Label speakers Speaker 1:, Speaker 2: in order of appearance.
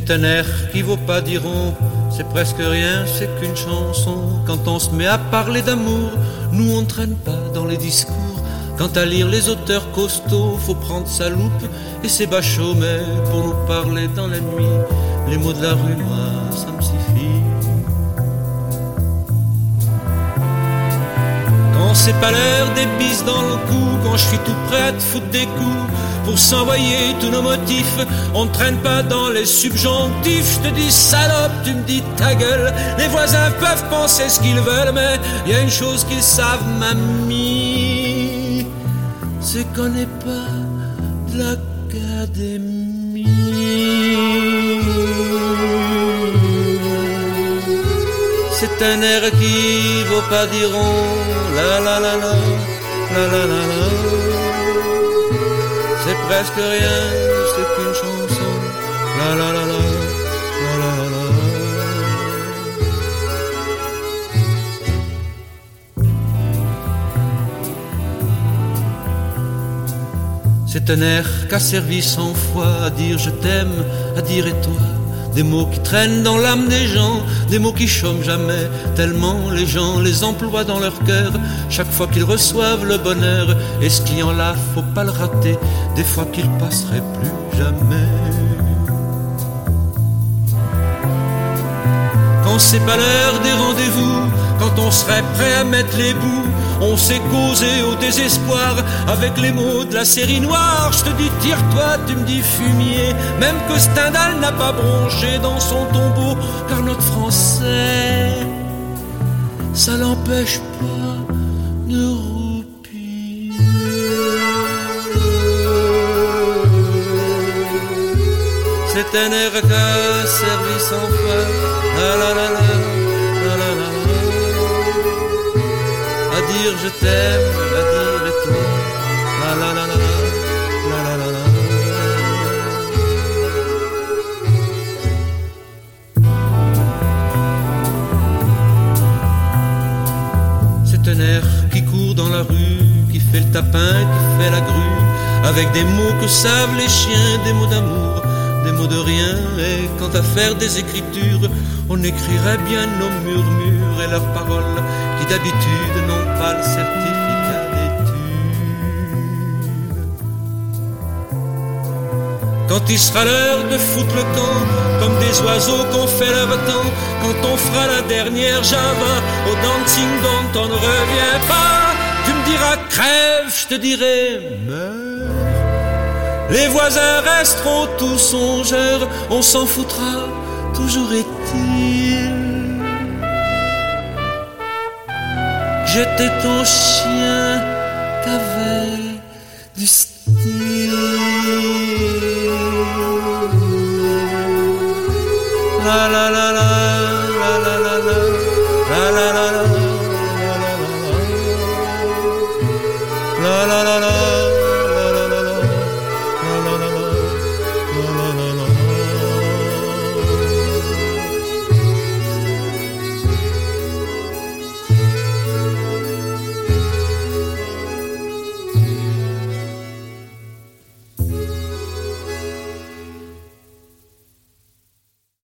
Speaker 1: C'est un air qui vaut pas diront, c'est presque rien, c'est qu'une chanson. Quand on se met à parler d'amour, nous on traîne pas dans les discours. Quant à lire les auteurs costauds, faut prendre sa loupe et ses bachots. Mais pour nous parler dans la nuit, les mots de la rue, moi, ça me suffit. Quand c'est pas l'heure des bises dans le cou, quand je suis tout prêt à te foutre des coups pour s'envoyer tous nos motifs, on ne traîne pas dans les subjonctifs. Je te dis salope, tu me dis ta gueule. Les voisins peuvent penser ce qu'ils veulent, mais il y a une chose qu'ils savent, mamie, c'est qu'on n'est pas de l'académie. C'est un air qui vaut pas diront, la la la la, la la la la. C'est presque rien, c'est qu'une chanson, la la la la, la la la la. C'est un air qu'a servi 100 fois à dire je t'aime, à dire et toi. Des mots qui traînent dans l'âme des gens, des mots qui chôment jamais, tellement les gens les emploient dans leur cœur, chaque fois qu'ils reçoivent le bonheur. Et ce client-là, faut pas le rater, des fois qu'il passerait plus jamais. Quand c'est pas l'heure des rendez-vous, quand on serait prêt à mettre les bouts, on sait causer au désespoir avec les mots de la série noire. Je te dis tire-toi, tu me dis fumier, même que Stendhal n'a pas bronché dans son tombeau, car notre français, ça l'empêche pas de roupir. C'est un air qu'a servi 100 fois, la la la la, la la la. À dire je t'aime, à dire et toi, la la la la, la la la la. C'est un air qui court dans la rue, qui fait le tapin, qui fait la grue, avec des mots que savent les chiens, des mots d'amour, des mots de rien. Et quant à faire des écritures, on écrirait bien nos murmures et leurs paroles, qui d'habitude n'ont pas le certificat d'études. Quand il sera l'heure de foutre le camp, comme des oiseaux qu'on fait le temps, quand on fera la dernière java au dancing dont on ne revient pas, tu me diras crève, je te dirai meurs. Les voisins resteront tous songeurs, on s'en foutra, toujours est-il. J'étais ton chien, t'avais du style. La la la la, la la la la, la la la la, la la la la, la la la la.